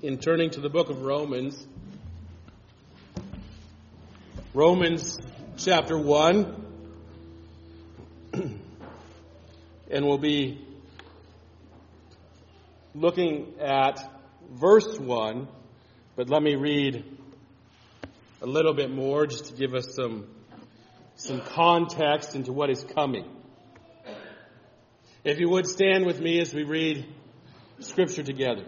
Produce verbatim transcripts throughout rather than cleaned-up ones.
in turning to the book of Romans. Romans chapter one. And we'll be looking at verse one. But let me read a little bit more just to give us some, some context into what is coming. If you would stand with me as we read Scripture together.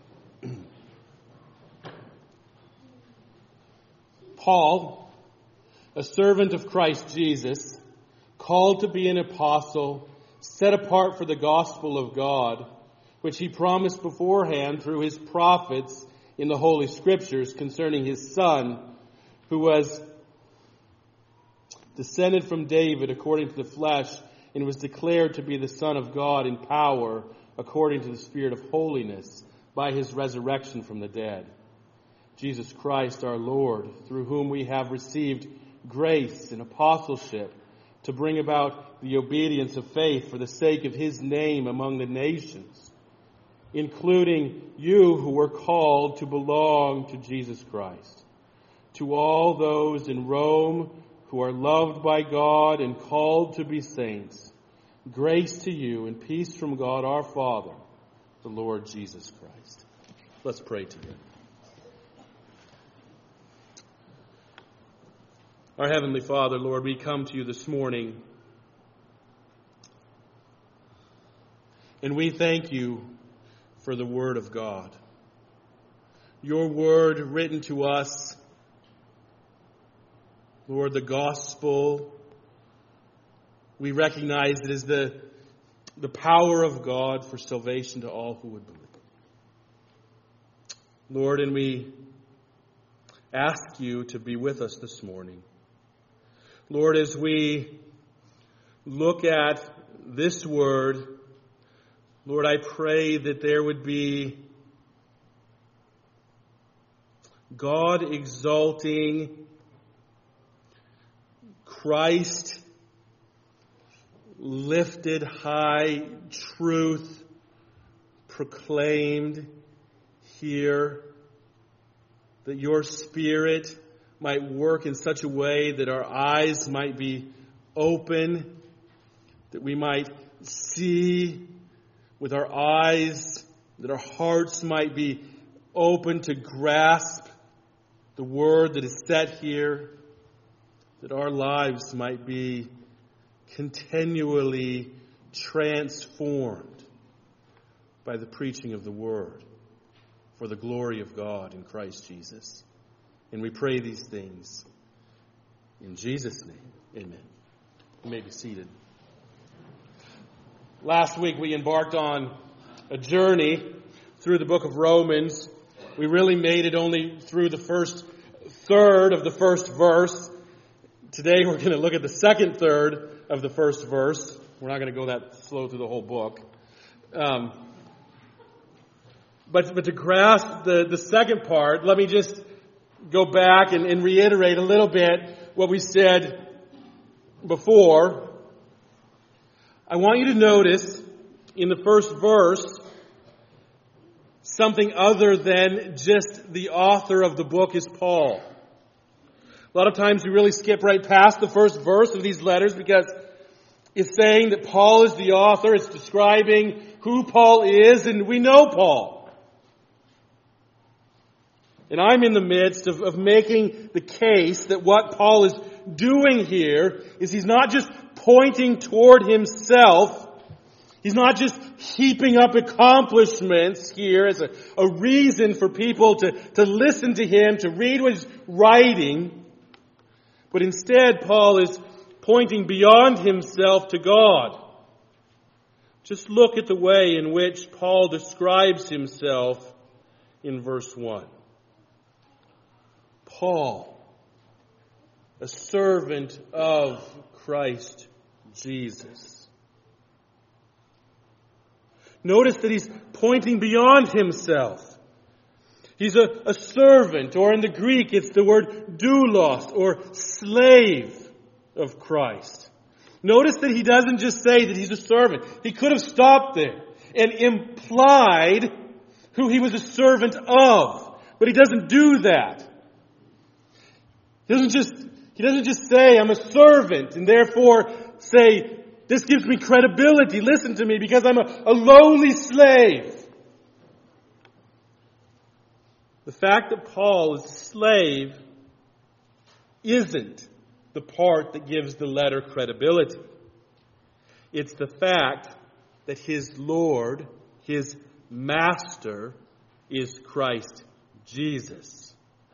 Paul, a servant of Christ Jesus, called to be an apostle, set apart for the gospel of God, which he promised beforehand through his prophets in the Holy Scriptures concerning his Son, who was descended from David according to the flesh, and was declared to be the Son of God in power according to the Spirit of holiness by his resurrection from the dead. Jesus Christ our Lord, through whom we have received grace and apostleship to bring about the obedience of faith for the sake of his name among the nations, including you who were called to belong to Jesus Christ. To all those in Rome who are loved by God and called to be saints, grace to you and peace from God our Father, the Lord Jesus Christ. Let's pray together. Our Heavenly Father, Lord, we come to you this morning, and we thank you for the Word of God. Your Word written to us, Lord, the gospel, we recognize it as the, the power of God for salvation to all who would believe. Lord, and we ask you to be with us this morning. Lord, as we look at this word, Lord, I pray that there would be God exalting, Christ lifted high, truth proclaimed here, that your Spirit might work in such a way that our eyes might be open, that we might see with our eyes, that our hearts might be open to grasp the word that is set here, that our lives might be continually transformed by the preaching of the word for the glory of God in Christ Jesus. And we pray these things in Jesus' name. Amen. You may be seated. Last week we embarked on a journey through the book of Romans. We really made it only through the first third of the first verse. Today we're going to look at the second third of the first verse. We're not going to go that slow through the whole book. Um, but, but to grasp the, the second part, let me just go back and, and reiterate a little bit what we said before. I want you to notice in the first verse something other than just the author of the book is Paul. A lot of times we really skip right past the first verse of these letters because it's saying that Paul is the author. It's describing who Paul is, and we know Paul. And I'm in the midst of, of making the case that what Paul is doing here is he's not just pointing toward himself. He's not just heaping up accomplishments here as a, a reason for people to, to listen to him, to read what he's writing. But instead, Paul is pointing beyond himself to God. Just look at the way in which Paul describes himself in verse one. Paul, a servant of Christ Jesus. Notice that he's pointing beyond himself. He's a, a servant, or in the Greek it's the word doulos, or slave of Christ. Notice that he doesn't just say that he's a servant. He could have stopped there and implied who he was a servant of. But he doesn't do that. He doesn't just, he doesn't just say, I'm a servant, and therefore say, this gives me credibility. Listen to me because I'm a, a lowly slave. The fact that Paul is a slave isn't the part that gives the letter credibility. It's the fact that his Lord, his Master, is Christ Jesus.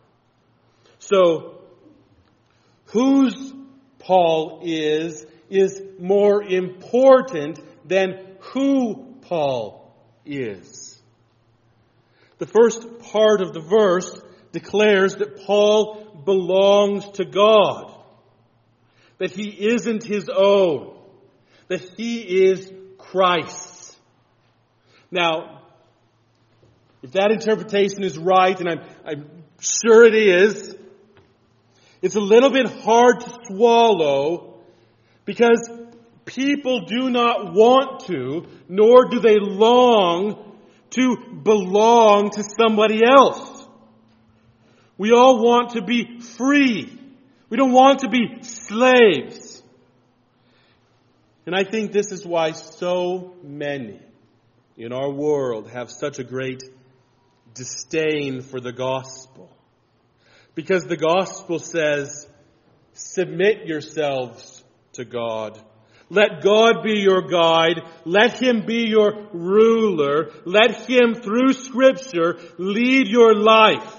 So, whose Paul is, is more important than who Paul is. The first part of the verse declares that Paul belongs to God, that he isn't his own, that he is Christ's. Now, if that interpretation is right, and I'm, I'm sure it is, it's a little bit hard to swallow because people do not want to, nor do they long to belong to somebody else. We all want to be free. We don't want to be slaves. And I think this is why so many in our world have such a great disdain for the gospel. Because the gospel says, submit yourselves to God. Let God be your guide. Let Him be your ruler. Let Him, through Scripture, lead your life.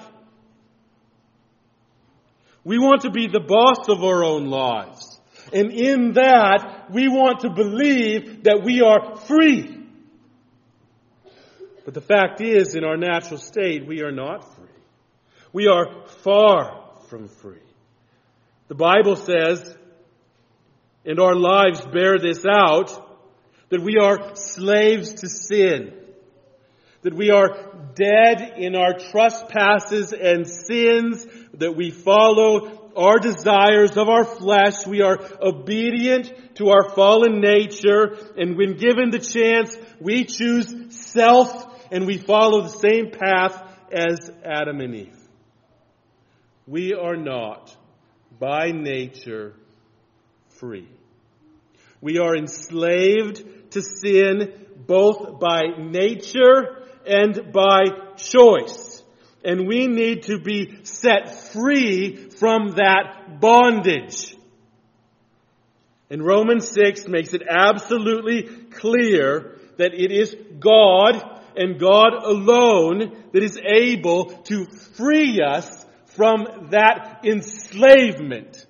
We want to be the boss of our own lives. And in that, we want to believe that we are free. But the fact is, in our natural state, we are not free. We are far from free. The Bible says, and our lives bear this out, that we are slaves to sin. That we are dead in our trespasses and sins, that we follow our desires of our flesh. We are obedient to our fallen nature, and when given the chance, we choose self, and we follow the same path as Adam and Eve. We are not, by nature, free. We are enslaved to sin both by nature and by choice. And we need to be set free from that bondage. And Romans six makes it absolutely clear that it is God and God alone that is able to free us from that enslavement.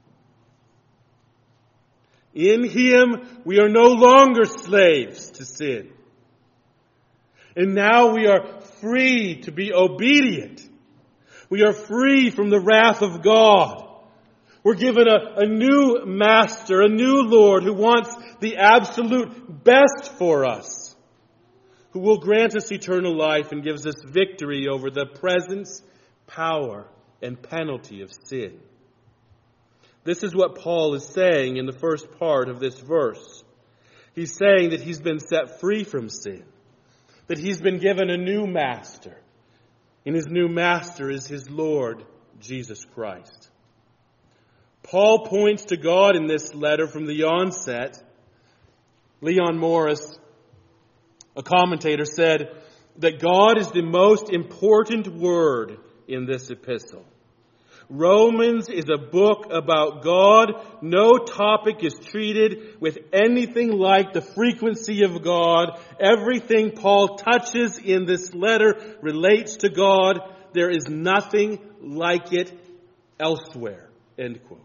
In Him, we are no longer slaves to sin. And now we are free to be obedient. We are free from the wrath of God. We're given a, a new Master, a new Lord who wants the absolute best for us, who will grant us eternal life and gives us victory over the presence, power, and penalty of sin. This is what Paul is saying in the first part of this verse. He's saying that he's been set free from sin, that he's been given a new master, and his new master is his Lord, Jesus Christ. Paul points to God in this letter from the onset. Leon Morris, a commentator, said that God is the most important word in this epistle. Romans is a book about God. No topic is treated with anything like the frequency of God. Everything Paul touches in this letter relates to God. There is nothing like it elsewhere. End quote.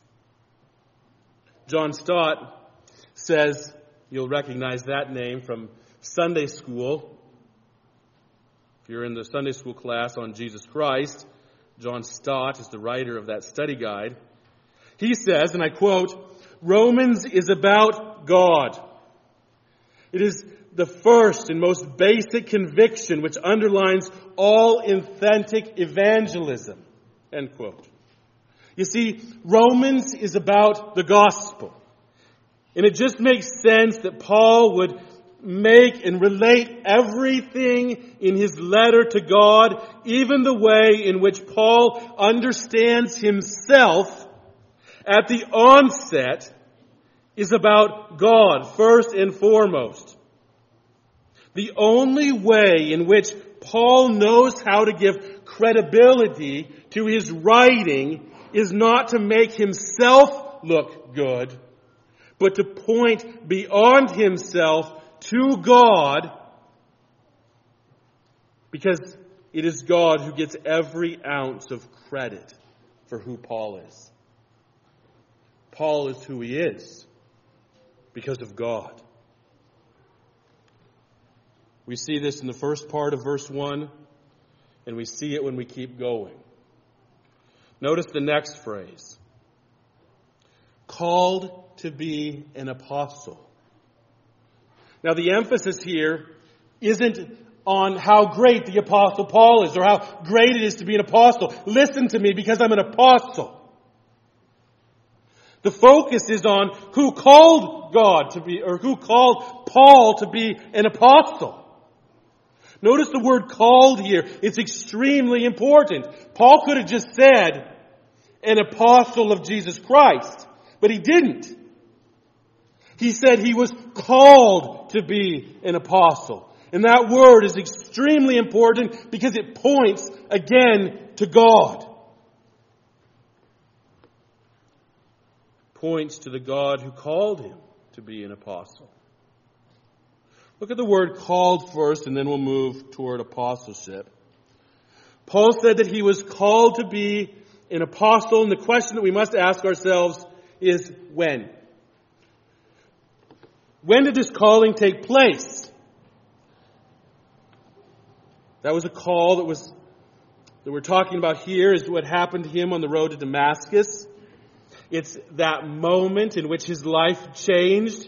John Stott says, you'll recognize that name from Sunday school. If you're in the Sunday school class on Jesus Christ, John Stott is the writer of that study guide. He says, and I quote, Romans is about God. It is the first and most basic conviction which underlines all authentic evangelism. End quote. You see, Romans is about the gospel. And it just makes sense that Paul would make and relate everything in his letter to God, even the way in which Paul understands himself at the onset, is about God first and foremost. The only way in which Paul knows how to give credibility to his writing is not to make himself look good, but to point beyond himself to God, because it is God who gets every ounce of credit for who Paul is. Paul is who he is because of God. We see this in the first part of verse one, and we see it when we keep going. Notice the next phrase. Called to be an apostle. Now the emphasis here isn't on how great the apostle Paul is or how great it is to be an apostle. Listen to me because I'm an apostle. The focus is on who called God to be, or who called Paul to be an apostle. Notice the word called here. It's extremely important. Paul could have just said an apostle of Jesus Christ, but he didn't. He said he was called to be an apostle. And that word is extremely important because it points again to God. Points to the God who called him to be an apostle. Look at the word called first, and then we'll move toward apostleship. Paul said that he was called to be an apostle, and the question that we must ask ourselves is when? When did this calling take place? That was a call that was that we're talking about here is what happened to him on the road to Damascus. It's that moment in which his life changed.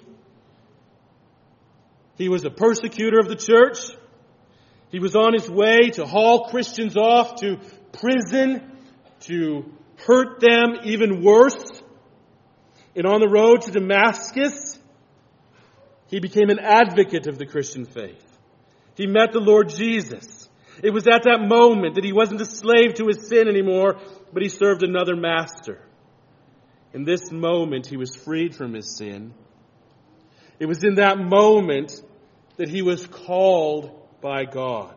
He was a persecutor of the church. He was on his way to haul Christians off to prison, to hurt them even worse. And on the road to Damascus, he became an advocate of the Christian faith. He met the Lord Jesus. It was at that moment that he wasn't a slave to his sin anymore, but he served another master. In this moment, he was freed from his sin. It was in that moment that he was called by God.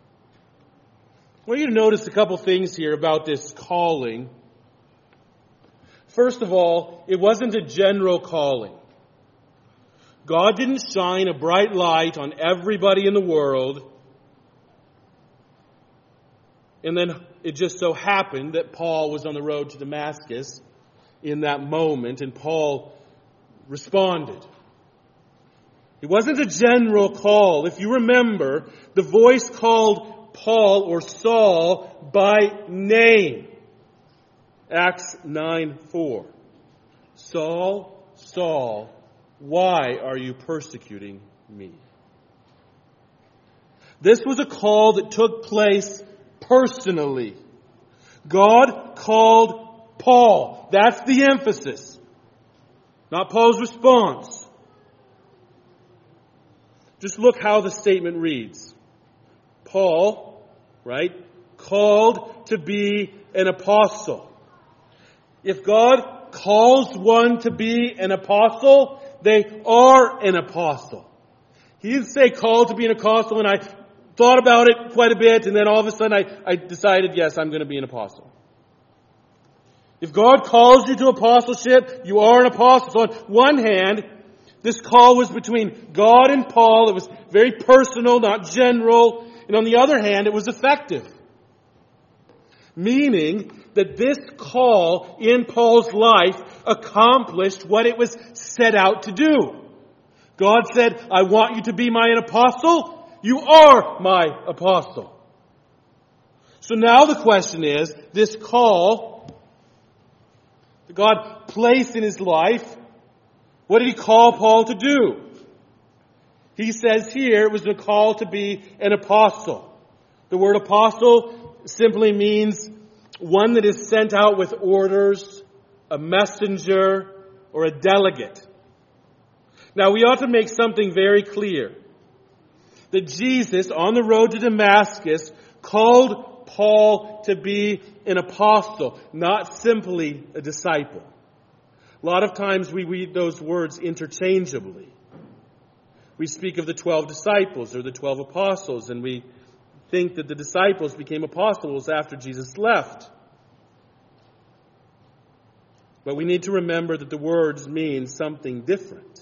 I want you to notice a couple things here about this calling. First of all, it wasn't a general calling. God didn't shine a bright light on everybody in the world, and then it just so happened that Paul was on the road to Damascus in that moment, and Paul responded. It wasn't a general call. If you remember, the voice called Paul or Saul by name. Acts nine four. Saul, Saul, why are you persecuting me? This was a call that took place personally. God called Paul. That's the emphasis. Not Paul's response. Just look how the statement reads. Paul, right, called to be an apostle. If God calls one to be an apostle, they are an apostle. He didn't say called to be an apostle, and I thought about it quite a bit, and then all of a sudden I, I decided, yes, I'm going to be an apostle. If God calls you to apostleship, you are an apostle. So on one hand, this call was between God and Paul. It was very personal, not general. And on the other hand, it was effective. Meaning that this call in Paul's life accomplished what it was set out to do. God said, I want you to be my apostle. You are my apostle. So now the question is, this call that God placed in his life, what did he call Paul to do? He says here it was a call to be an apostle. The word apostle simply means one that is sent out with orders, a messenger, or a delegate. Now we ought to make something very clear. that Jesus, on the road to Damascus, called Paul to be an apostle, not simply a disciple. A lot of times we read those words interchangeably. We speak of the twelve disciples or the twelve apostles, and we think that the disciples became apostles after Jesus left. But we need to remember that the words mean something different.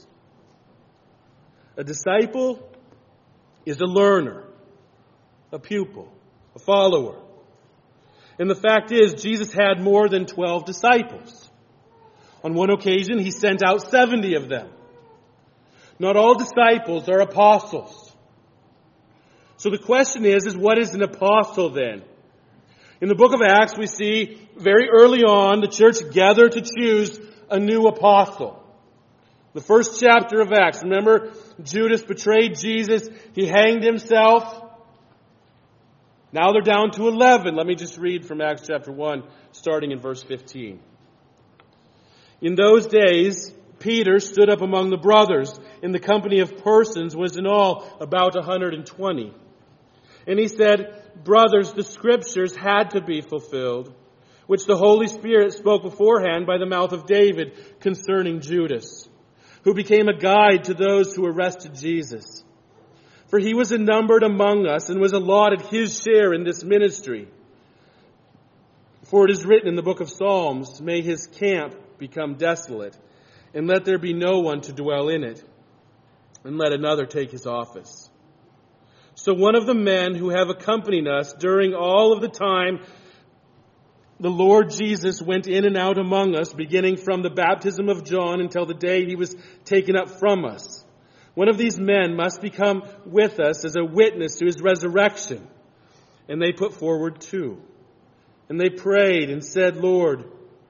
A disciple is a learner, a pupil, a follower. And the fact is, Jesus had more than twelve disciples. On one occasion, he sent out seventy of them. Not all disciples are apostles. So the question is, is what is an apostle then? In the book of Acts, we see very early on the church gather to choose a new apostle. The first chapter of Acts. Remember, Judas betrayed Jesus. He hanged himself. Now they're down to eleven. Let me just read from Acts chapter one, starting in verse fifteen. In those days, Peter stood up among the brothers. In the company of persons was in all about one hundred twenty. And he said, "Brothers, the scriptures had to be fulfilled, which the Holy Spirit spoke beforehand by the mouth of David concerning Judas, who became a guide to those who arrested Jesus. For he was numbered among us and was allotted his share in this ministry. For it is written in the book of Psalms, 'May his camp become desolate, and let there be no one to dwell in it, and let another take his office.' So one of the men who have accompanied us during all of the time the Lord Jesus went in and out among us, beginning from the baptism of John until the day he was taken up from us. One of these men must become with us as a witness to his resurrection." And they put forward two. And they prayed and said, "Lord,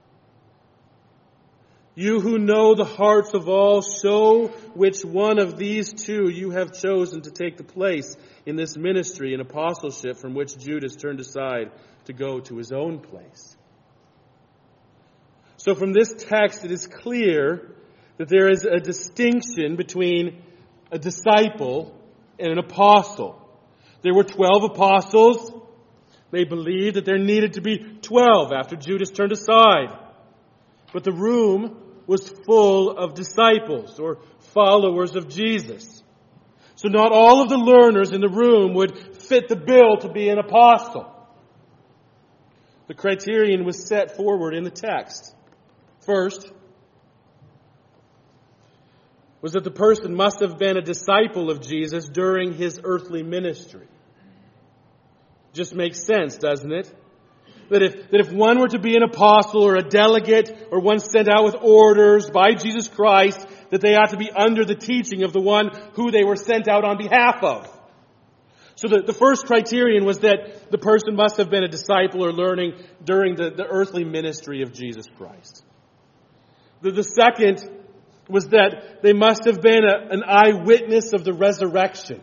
you who know the hearts of all, show which one of these two you have chosen to take the place in this ministry and apostleship from which Judas turned aside to go to his own place." So from this text, it is clear that there is a distinction between a disciple and an apostle. There were twelve apostles. They believed that there needed to be twelve after Judas turned aside. But the room was full of disciples or followers of Jesus. So not all of the learners in the room would fit the bill to be an apostle. The criterion was set forward in the text. First, was that the person must have been a disciple of Jesus during his earthly ministry. Just makes sense, doesn't it? That if, that if one were to be an apostle or a delegate or one sent out with orders by Jesus Christ, that they ought to be under the teaching of the one who they were sent out on behalf of. So the, the first criterion was that the person must have been a disciple or learning during the, the earthly ministry of Jesus Christ. The, the second was that they must have been a, an eyewitness of the resurrection.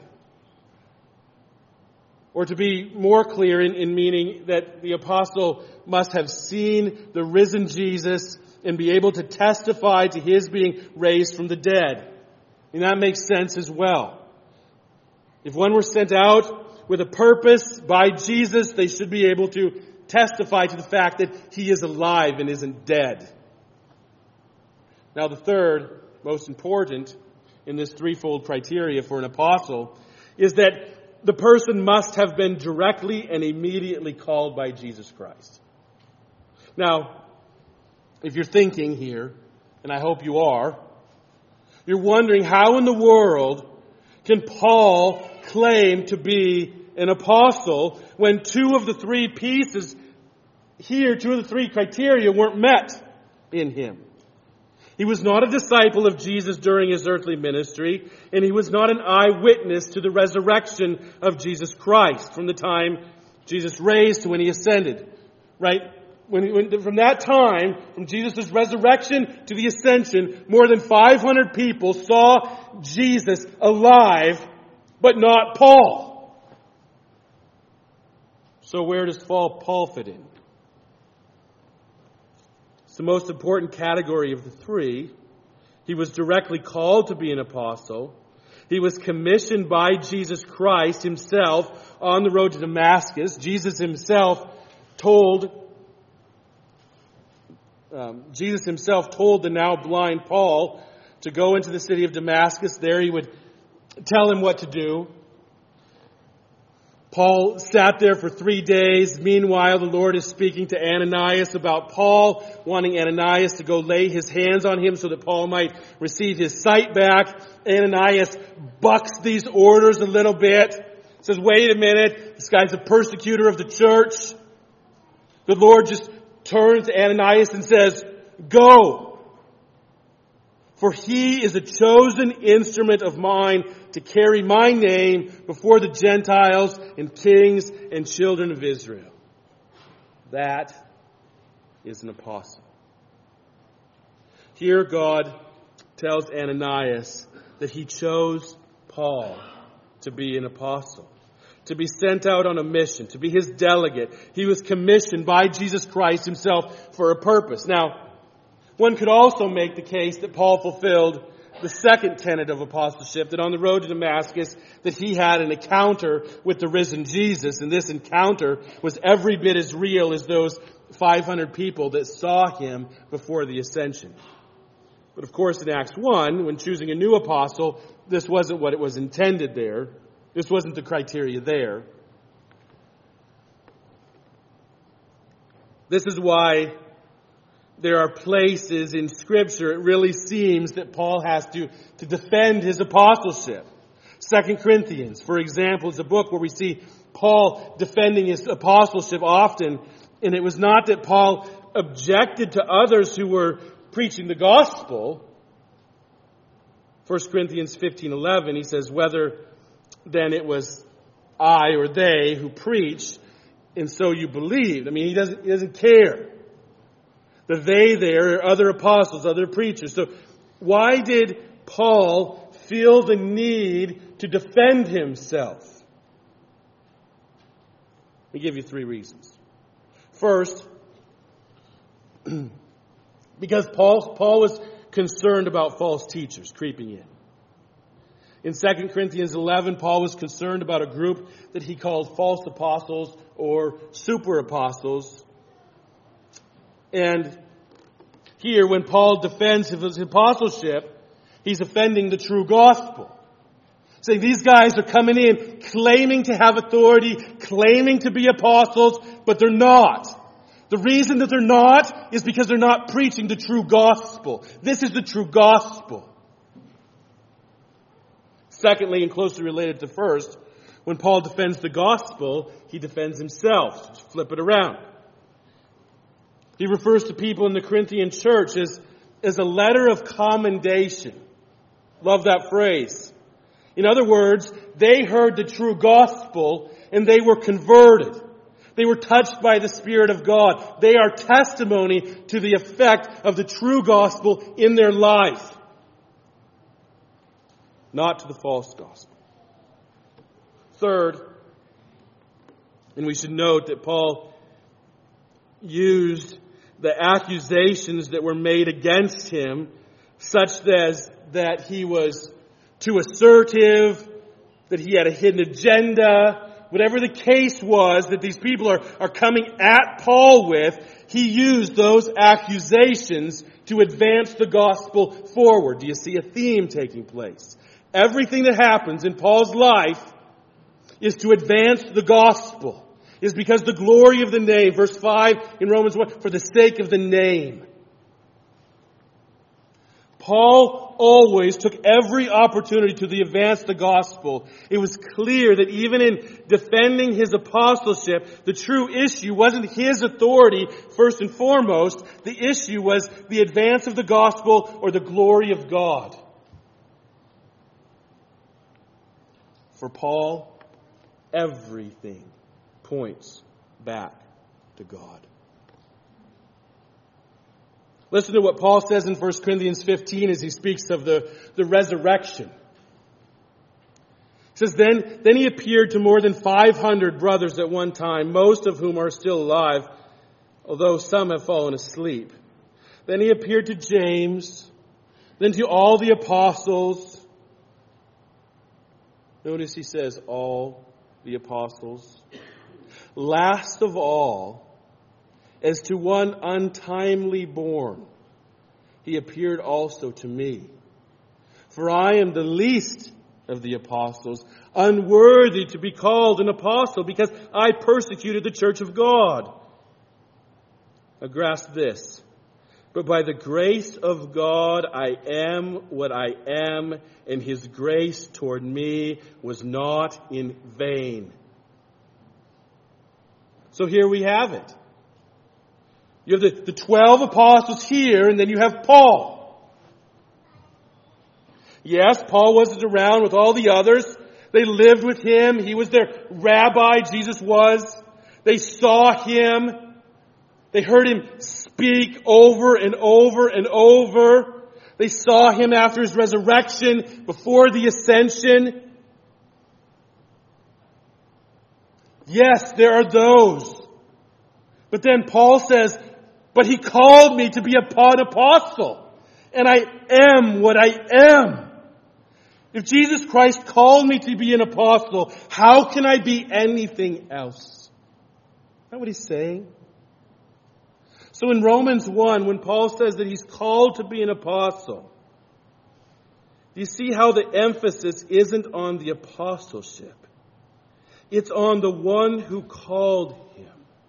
Or to be more clear in, in meaning that the apostle must have seen the risen Jesus and be able to testify to his being raised from the dead. And that makes sense as well. If one were sent out with a purpose by Jesus, they should be able to testify to the fact that he is alive and isn't dead. Now the third, most important in this threefold criteria for an apostle, is that the person must have been directly and immediately called by Jesus Christ. Now, if you're thinking here, and I hope you are, you're wondering how in the world can Paul claim to be an apostle when two of the three pieces here, two of the three criteria weren't met in him. He was not a disciple of Jesus during his earthly ministry, and he was not an eyewitness to the resurrection of Jesus Christ from the time Jesus raised to when he ascended. Right? When, when, from that time, from Jesus' resurrection to the ascension, more than five hundred people saw Jesus alive, but not Paul. So where does Paul fit in? It's the most important category of the three. He was directly called to be an apostle. He was commissioned by Jesus Christ himself on the road to Damascus. Jesus himself told, um, Jesus himself told the now blind Paul to go into the city of Damascus. There he would tell him what to do. Paul sat there for three days. Meanwhile, the Lord is speaking to Ananias about Paul, wanting Ananias to go lay his hands on him so that Paul might receive his sight back. Ananias bucks these orders a little bit. Says, wait a minute, this guy's a persecutor of the church. The Lord just turns to Ananias and says, go. For he is a chosen instrument of mine to carry my name before the Gentiles and kings and children of Israel. That is an apostle. Here God tells Ananias that he chose Paul to be an apostle, to be sent out on a mission, to be his delegate. He was commissioned by Jesus Christ himself for a purpose. Now, one could also make the case that Paul fulfilled the second tenet of apostleship, that on the road to Damascus, that he had an encounter with the risen Jesus, and this encounter was every bit as real as those five hundred people that saw him before the ascension. But of course, in Acts one, when choosing a new apostle, this wasn't what it was intended there. This wasn't the criteria there. This is why there are places in Scripture it really seems that Paul has to, to defend his apostleship. Second Corinthians, for example, is a book where we see Paul defending his apostleship often. And it was not that Paul objected to others who were preaching the gospel. First Corinthians fifteen eleven, he says, whether then it was I or they who preached, and so you believed. I mean, he doesn't, he doesn't care. The they there are other apostles, other preachers. So why did Paul feel the need to defend himself? Let me give you three reasons. First, because Paul, Paul was concerned about false teachers creeping in. In Second Corinthians eleven, Paul was concerned about a group that he called false apostles or super apostles. And here, when Paul defends his apostleship, he's offending the true gospel. Saying these guys are coming in, claiming to have authority, claiming to be apostles, but they're not. The reason that they're not is because they're not preaching the true gospel. This is the true gospel. Secondly, and closely related to first, when Paul defends the gospel, he defends himself. Just flip it around. He refers to people in the Corinthian church as, as a letter of commendation. Love that phrase. In other words, they heard the true gospel and they were converted. They were touched by the Spirit of God. They are testimony to the effect of the true gospel in their life. Not to the false gospel. Third, and we should note that Paul used the accusations that were made against him, such as that he was too assertive, that he had a hidden agenda, whatever the case was that these people are, are coming at Paul with, he used those accusations to advance the gospel forward. Do you see a theme taking place? Everything that happens in Paul's life is to advance the gospel. Is because the glory of the name, verse five in Romans one, for the sake of the name. Paul always took every opportunity to advance the gospel. It was clear that even in defending his apostleship, the true issue wasn't his authority first and foremost. The issue was the advance of the gospel or the glory of God. For Paul, everything points back to God. Listen to what Paul says in First Corinthians fifteen as he speaks of the, the resurrection. He says, then, then he appeared to more than five hundred brothers at one time, most of whom are still alive, although some have fallen asleep. Then he appeared to James, then to all the apostles. Notice he says all the apostles. Last of all, as to one untimely born, he appeared also to me. For I am the least of the apostles, unworthy to be called an apostle, because I persecuted the church of God. Now grasp this. But by the grace of God I am what I am, and His grace toward me was not in vain. So here we have it. You have the, the twelve apostles here, and then you have Paul. Yes, Paul wasn't around with all the others. They lived with him. He was their rabbi, Jesus was. They saw him. They heard him speak over and over and over. They saw him after his resurrection, before the ascension. Yes, there are those. But then Paul says, but he called me to be an apostle, and I am what I am. If Jesus Christ called me to be an apostle, how can I be anything else? Is that what he's saying? So in Romans one, when Paul says that he's called to be an apostle, do you see how the emphasis isn't on the apostleship? It's on the one who called him.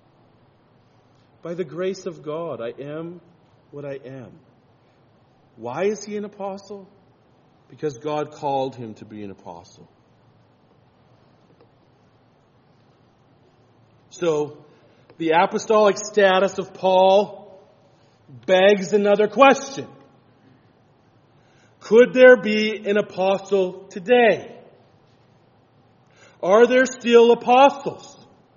By the grace of God, I am what I am. Why is he an apostle? Because God called him to be an apostle. So, the apostolic status of Paul begs another question. Could there be an apostle today? Are there still apostles?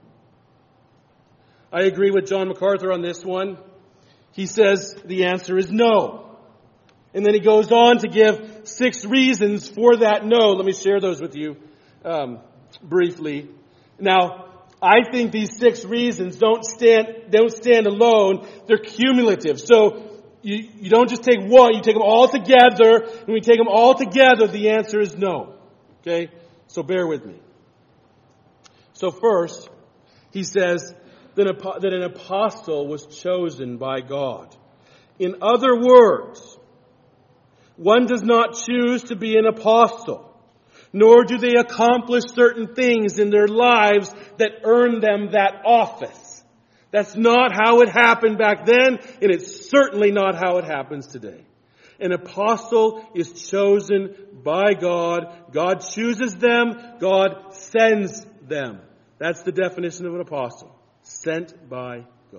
I agree with John MacArthur on this one. He says the answer is no. And then he goes on to give six reasons for that no. Let me share those with you um, briefly. Now, I think these six reasons don't stand don't stand alone. They're cumulative. So you, you don't just take one, you take them all together. And when you take them all together, the answer is no. Okay? So bear with me. So first, he says that an apostle was chosen by God. In other words, one does not choose to be an apostle, nor do they accomplish certain things in their lives that earn them that office. That's not how it happened back then, and it's certainly not how it happens today. An apostle is chosen by God. God chooses them. God sends them. That's the definition of an apostle. Sent by God.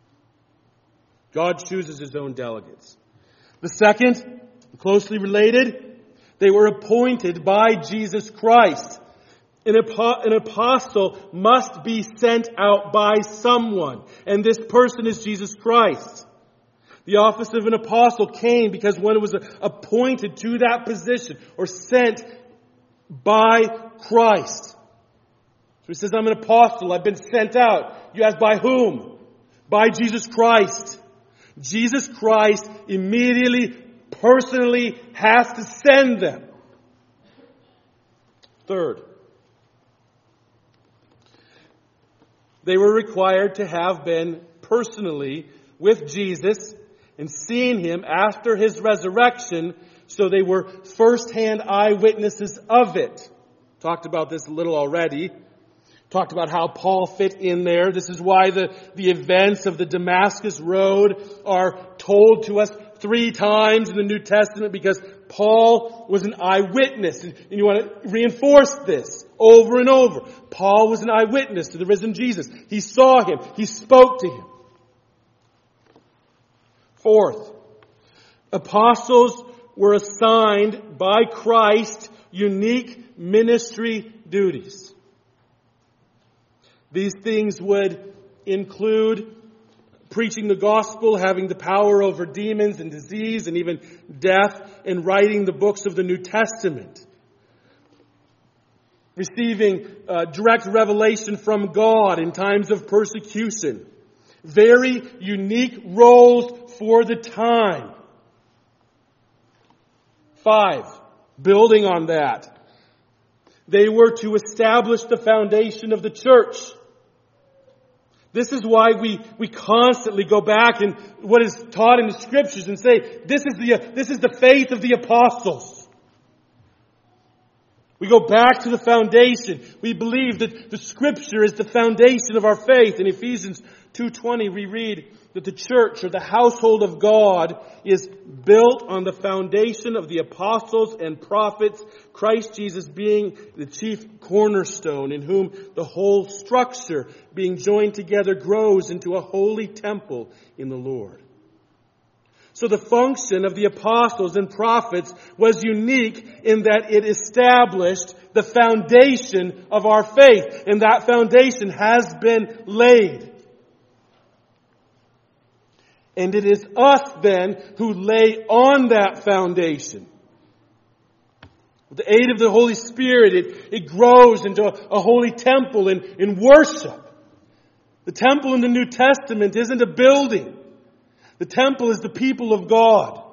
God chooses His own delegates. The second, closely related, they were appointed by Jesus Christ. An, apo- an apostle must be sent out by someone, and this person is Jesus Christ. The office of an apostle came because one was appointed to that position or sent by Christ. So he says, I'm an apostle. I've been sent out. You ask, by whom? By Jesus Christ. Jesus Christ immediately, personally has to send them. Third, they were required to have been personally with Jesus and seen Him after His resurrection, so they were first-hand eyewitnesses of it. Talked about this a little already. Talked about how Paul fit in there. This is why the, the events of the Damascus Road are told to us three times in the New Testament, because Paul was an eyewitness. And you want to reinforce this over and over. Paul was an eyewitness to the risen Jesus. He saw Him. He spoke to Him. Fourth, apostles were assigned by Christ unique ministry duties. These things would include preaching the gospel, having the power over demons and disease and even death, and writing the books of the New Testament. Receiving uh, direct revelation from God in times of persecution. Very unique roles for the time. Five, building on that. They were to establish the foundation of the church. This is why we, we constantly go back in what is taught in the Scriptures and say, this is the, this is the faith of the apostles. We go back to the foundation. We believe that the Scripture is the foundation of our faith. In Ephesians two twenty we read that the church or the household of God is built on the foundation of the apostles and prophets, Christ Jesus being the chief cornerstone, in whom the whole structure being joined together grows into a holy temple in the Lord. So the function of the apostles and prophets was unique in that it established the foundation of our faith, and that foundation has been laid. And it is us then who lay on that foundation. With the aid of the Holy Spirit, it, it grows into a, a holy temple in, in worship. The temple in the New Testament isn't a building. The temple is the people of God.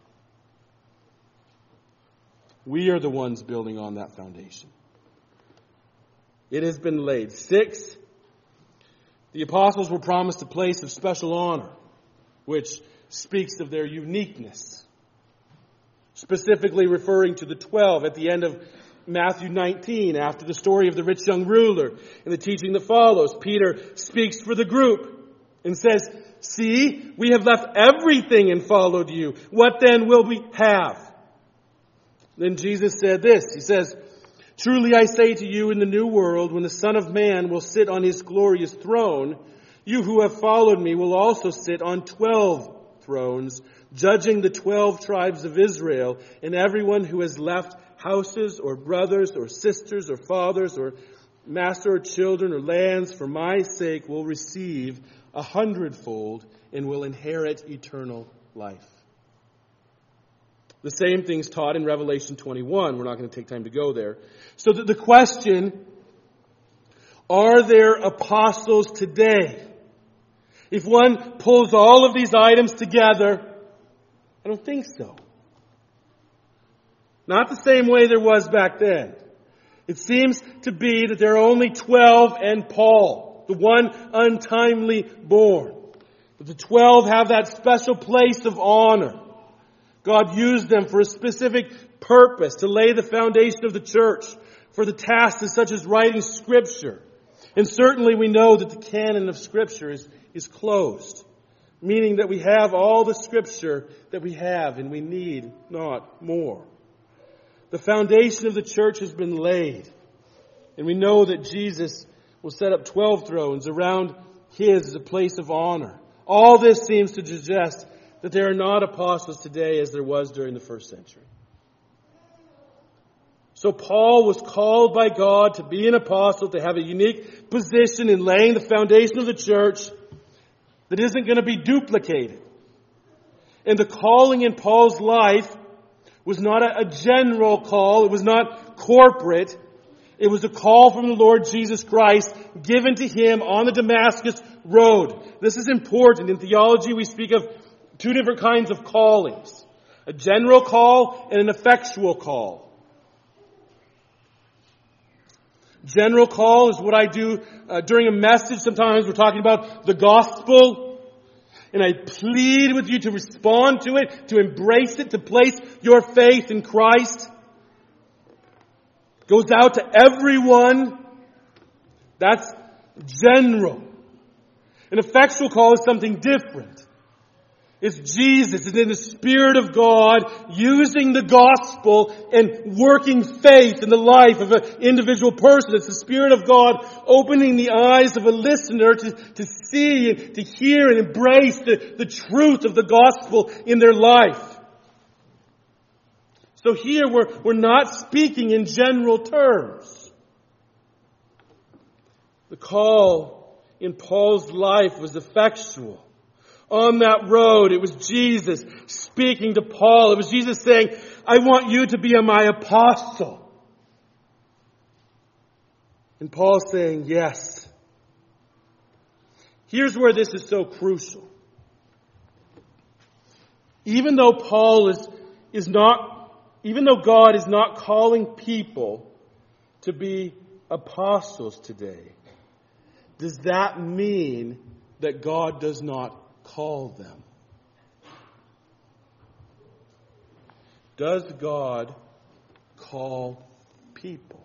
We are the ones building on that foundation. It has been laid. Six, the apostles were promised a place of special honor, which speaks of their uniqueness. Specifically referring to the twelve at the end of Matthew nineteen, after the story of the rich young ruler and the teaching that follows. Peter speaks for the group and says, "See, we have left everything and followed you. What then will we have?" Then Jesus said this. He says, "Truly I say to you, in the new world, when the Son of Man will sit on his glorious throne, you who have followed me will also sit on twelve thrones, judging the twelve tribes of Israel, and everyone who has left houses or brothers or sisters or fathers or master or children or lands for my sake will receive a hundredfold and will inherit eternal life." The same thing's taught in Revelation twenty-one. We're not going to take time to go there. So that the question, are there apostles today? If one pulls all of these items together, I don't think so. Not the same way there was back then. It seems to be that there are only twelve and Paul, the one untimely born. But the twelve have that special place of honor. God used them for a specific purpose, to lay the foundation of the church, for the tasks such as writing Scripture. And certainly we know that the canon of Scripture is, is closed, meaning that we have all the Scripture that we have and we need not more. The foundation of the church has been laid, and we know that Jesus will set up twelve thrones around his as a place of honor. All this seems to suggest that there are not apostles today as there was during the first century. So Paul was called by God to be an apostle, to have a unique position in laying the foundation of the church that isn't going to be duplicated. And the calling in Paul's life was not a, a general call. It was not corporate. It was a call from the Lord Jesus Christ given to him on the Damascus road. This is important. In theology, we speak of two different kinds of callings. A general call and an effectual call. General call is what I do uh, during a message. Sometimes we're talking about the gospel. And I plead with you to respond to it, to embrace it, to place your faith in Christ. It goes out to everyone. That's general. An effectual call is something different. It's Jesus, it's in the Spirit of God using the gospel and working faith in the life of an individual person. It's the Spirit of God opening the eyes of a listener to, to see and to hear and embrace the, the truth of the gospel in their life. So here we're, we're not speaking in general terms. The call in Paul's life was effectual. On that road, it was Jesus speaking to Paul. It was Jesus saying, I want you to be my apostle. And Paul saying, yes. Here's where this is so crucial. Even though Paul is, is not, even though God is not calling people to be apostles today, does that mean that God does not call them? Does God call people?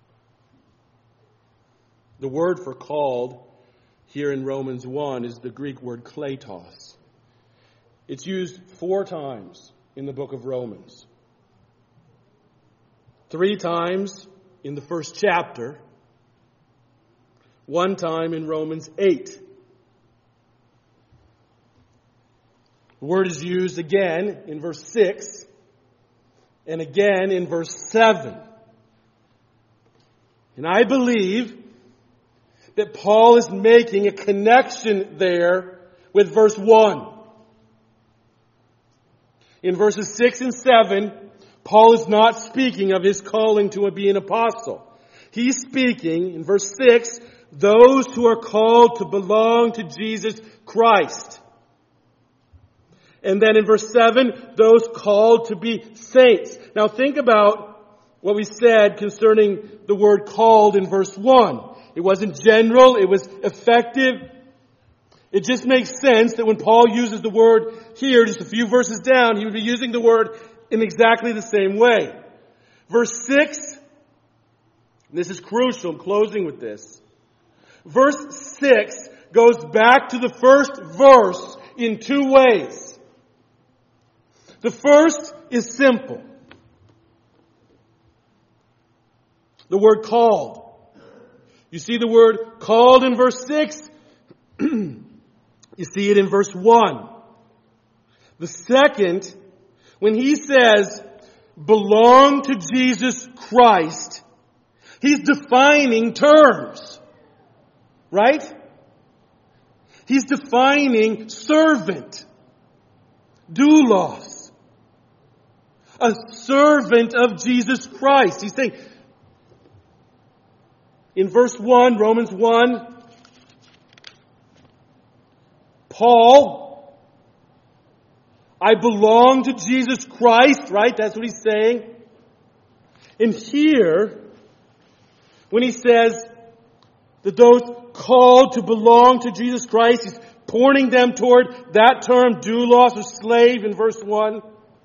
The word for called here in Romans one is the Greek word kletos. It's used four times in the book of Romans. Three times in the first chapter. One time in Romans eight. The word is used again in verse six and again in verse seven. And I believe that Paul is making a connection there with verse one. In verses six and seven, Paul is not speaking of his calling to be an apostle. He's speaking, in verse six, those who are called to belong to Jesus Christ. And then in verse seven, those called to be saints. Now think about what we said concerning the word called in verse one. It wasn't general, it was effective. It just makes sense that when Paul uses the word here, just a few verses down, he would be using the word in exactly the same way. Verse six, and this is crucial, I'm closing with this. Verse six goes back to the first verse in two ways. The first is simple. The word called. You see the word called in verse six. You see it in verse one. The second, when he says, belong to Jesus Christ, he's defining terms. Right? He's defining servant. Doulos. A servant of Jesus Christ. He's saying, in verse one, Romans one, Paul, I belong to Jesus Christ, right? That's what he's saying. And here, when he says that those called to belong to Jesus Christ, he's pointing them toward that term, doulos, or slave, in verse one.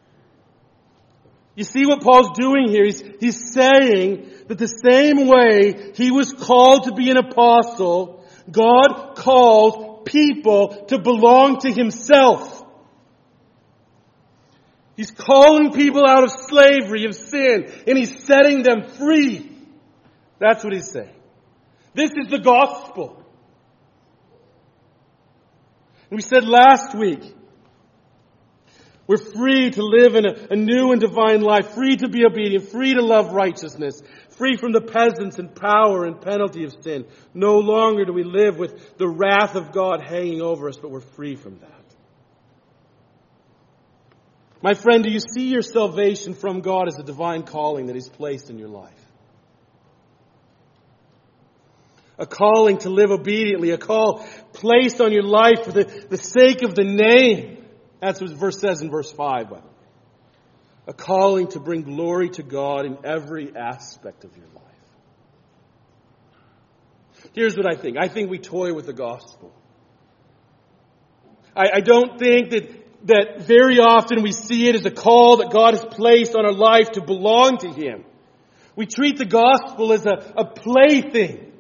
You see what Paul's doing here? He's, he's saying that the same way he was called to be an apostle, God called people to belong to himself. He's calling people out of slavery, of sin, and he's setting them free. That's what he's saying. This is the gospel. And we said last week, we're free to live in a, a new and divine life, free to be obedient, free to love righteousness, free from the presence and power and penalty of sin. No longer do we live with the wrath of God hanging over us, but we're free from that. My friend, do you see your salvation from God as a divine calling that He's placed in your life? A calling to live obediently, a call placed on your life for the, the sake of the name. That's what verse says in verse five, by the way. A calling to bring glory to God in every aspect of your life. Here's what I think. I think we toy with the gospel. I, I don't think that, that very often we see it as a call that God has placed on our life to belong to Him. We treat the gospel as a, a plaything.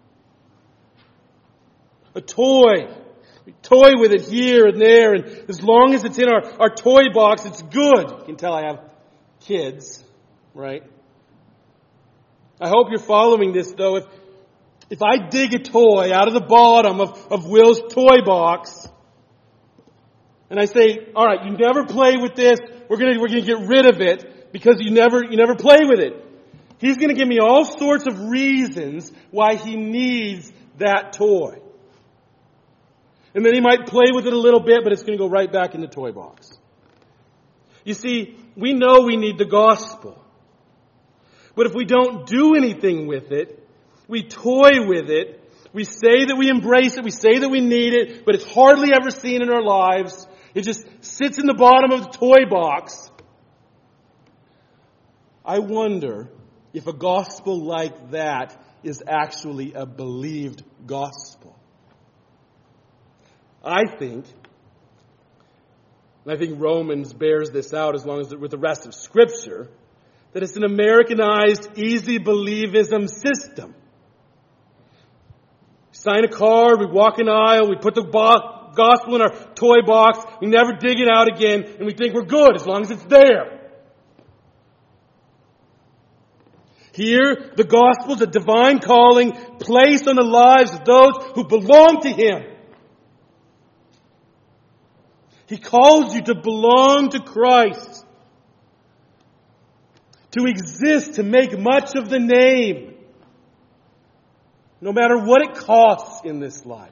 A toy. We toy with it here and there, and as long as it's in our, our toy box, it's good. You can tell I have kids, right? I hope you're following this, though. If if I dig a toy out of the bottom of, of Will's toy box, and I say, all right, you never play with this, we're gonna we're gonna get rid of it because you never you never play with it. He's gonna give me all sorts of reasons why he needs that toy. And then he might play with it a little bit, but it's going to go right back in the toy box. You see, we know we need the gospel. But if we don't do anything with it, we toy with it, we say that we embrace it, we say that we need it, but it's hardly ever seen in our lives. It just sits in the bottom of the toy box. I wonder if a gospel like that is actually a believed gospel. I think, and I think Romans bears this out as long as with the rest of Scripture, that it's an Americanized, easy believism system. We sign a card, we walk an aisle, we put the bo- gospel in our toy box, we never dig it out again, and we think we're good as long as it's there. Here, the gospel is a divine calling placed on the lives of those who belong to Him. He calls you to belong to Christ, to exist, to make much of the name, no matter what it costs in this life.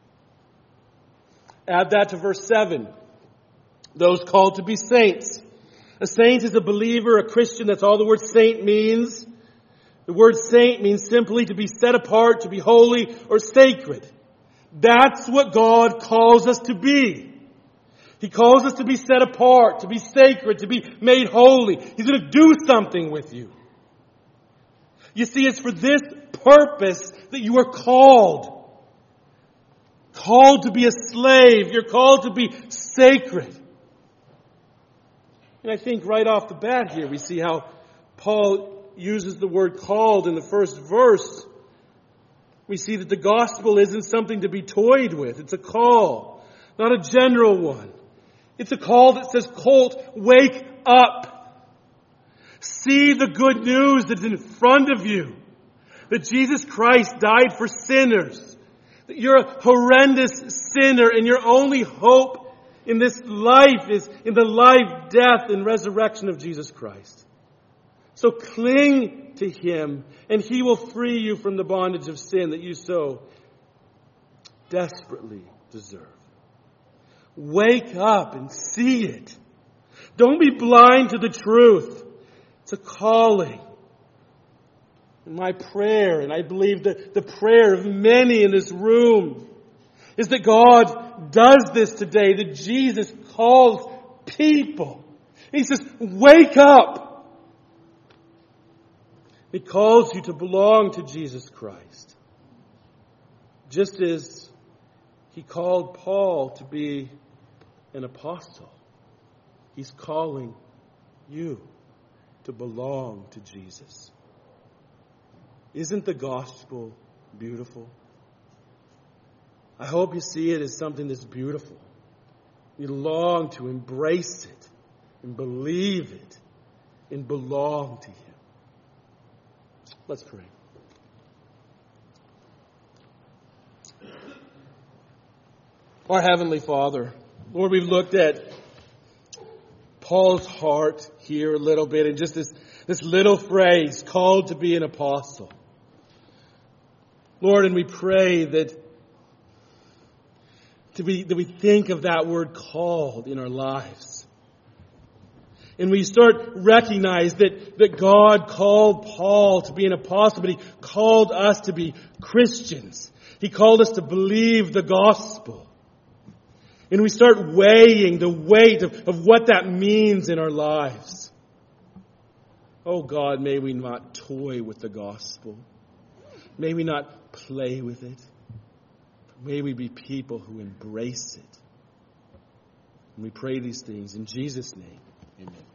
Add that to verse seven. Those called to be saints. A saint is a believer, a Christian. That's all the word saint means. The word saint means simply to be set apart, to be holy or sacred. That's what God calls us to be. He calls us to be set apart, to be sacred, to be made holy. He's going to do something with you. You see, it's for this purpose that you are called. Called to be a slave. You're called to be sacred. And I think right off the bat here we see how Paul uses the word called in the first verse. We see that the gospel isn't something to be toyed with. It's a call, not a general one. It's a call that says, Colt, wake up. See the good news that's in front of you. That Jesus Christ died for sinners. That you're a horrendous sinner and your only hope in this life is in the life, death, and resurrection of Jesus Christ. So cling to Him, and He will free you from the bondage of sin that you so desperately deserve. Wake up and see it. Don't be blind to the truth. It's a calling. And my prayer, and I believe that the prayer of many in this room, is that God does this today, that Jesus calls people. He says, wake up. He calls you to belong to Jesus Christ. Just as He called Paul to be an apostle, He's calling you to belong to Jesus. Isn't the gospel beautiful? I hope you see it as something that's beautiful. You long to embrace it and believe it and belong to Him. Let's pray. Our Heavenly Father, Lord, we've looked at Paul's heart here a little bit and just this, this little phrase, called to be an apostle. Lord, and we pray that, to be, that we think of that word called in our lives. And we start recognize that, that God called Paul to be an apostle, but He called us to be Christians. He called us to believe the gospel. And we start weighing the weight of, of what that means in our lives. Oh God, may we not toy with the gospel. May we not play with it. May we be people who embrace it. And we pray these things in Jesus' name. Amen.